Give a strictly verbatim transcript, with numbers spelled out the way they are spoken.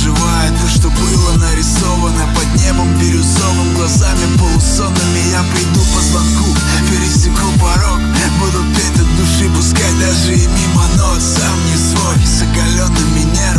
оживает то, что было нарисовано под небом бирюзовым. Глазами полусонными я приду по звонку, пересеку порог, буду петь от души, пускай даже и мимо нот. Сам не свой, с оголенными нервами